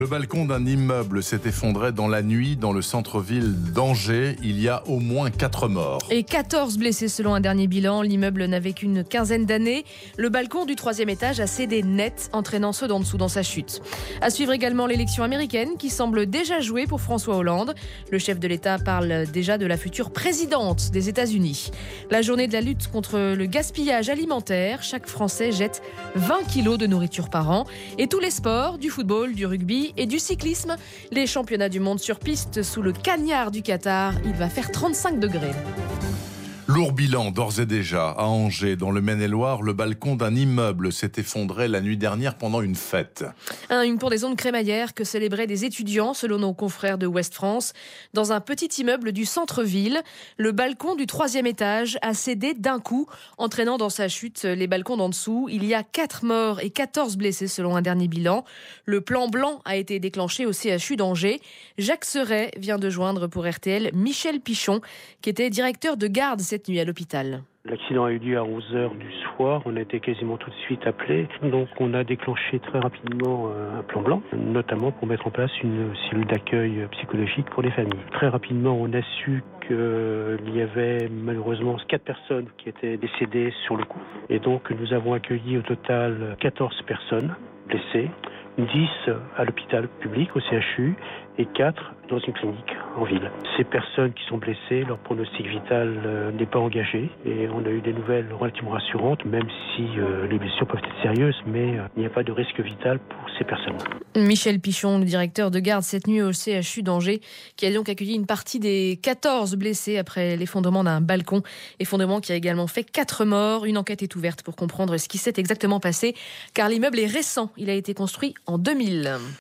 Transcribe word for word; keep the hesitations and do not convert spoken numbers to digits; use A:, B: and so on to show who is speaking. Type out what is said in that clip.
A: Le balcon d'un immeuble s'est effondré dans la nuit dans le centre-ville d'Angers. Il y a au moins quatre morts.
B: Et quatorze blessés selon un dernier bilan. L'immeuble n'avait qu'une quinzaine d'années. Le balcon du troisième étage a cédé net, entraînant ceux d'en dessous dans sa chute. À suivre également l'élection américaine qui semble déjà jouer pour François Hollande. Le chef de l'État parle déjà de la future présidente des États-Unis. La journée de la lutte contre le gaspillage alimentaire. Chaque Français jette vingt kilos de nourriture par an. Et tous les sports, du football, du rugby et du cyclisme. Les championnats du monde sur piste sous le cagnard du Qatar. Il va faire trente-cinq degrés.
A: Lourd bilan d'ores et déjà à Angers, dans le Maine-et-Loire, le balcon d'un immeuble s'est effondré la nuit dernière pendant une fête.
B: Un, une pendaison de crémaillère que célébraient des étudiants, selon nos confrères de Ouest France, dans un petit immeuble du centre-ville. Le balcon du troisième étage a cédé d'un coup, entraînant dans sa chute les balcons d'en dessous. Il y a quatre morts et quatorze blessés selon un dernier bilan. Le plan blanc a été déclenché au C H U d'Angers. Jacques Serret vient de joindre pour R T L Michel Pichon, qui était directeur de garde cette nuit à l'hôpital.
C: L'accident a eu lieu à onze heures du soir, on a été quasiment tout de suite appelés. Donc on a déclenché très rapidement un plan blanc, notamment pour mettre en place une cellule d'accueil psychologique pour les familles. Très rapidement on a su qu'il y avait malheureusement quatre personnes qui étaient décédées sur le coup. Et donc nous avons accueilli au total quatorze personnes blessées, dix à l'hôpital public au C H U et quatre dans une clinique en ville. Ces personnes qui sont blessées, leur pronostic vital euh, n'est pas engagé et on a eu des nouvelles relativement rassurantes, même si euh, les blessures peuvent être sérieuses, mais euh, il n'y a pas de risque vital pour ces personnes.
B: Michel Pichon, le directeur de garde cette nuit au C H U d'Angers, qui a donc accueilli une partie des quatorze blessés après l'effondrement d'un balcon. Effondrement qui a également fait quatre morts. Une enquête est ouverte pour comprendre ce qui s'est exactement passé, car l'immeuble est récent. Il a été construit en deux mille.